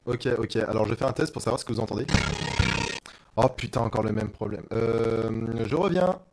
Ok, ok. Alors je fais un test pour savoir ce que vous entendez. Oh putain, encore le même problème. Je reviens.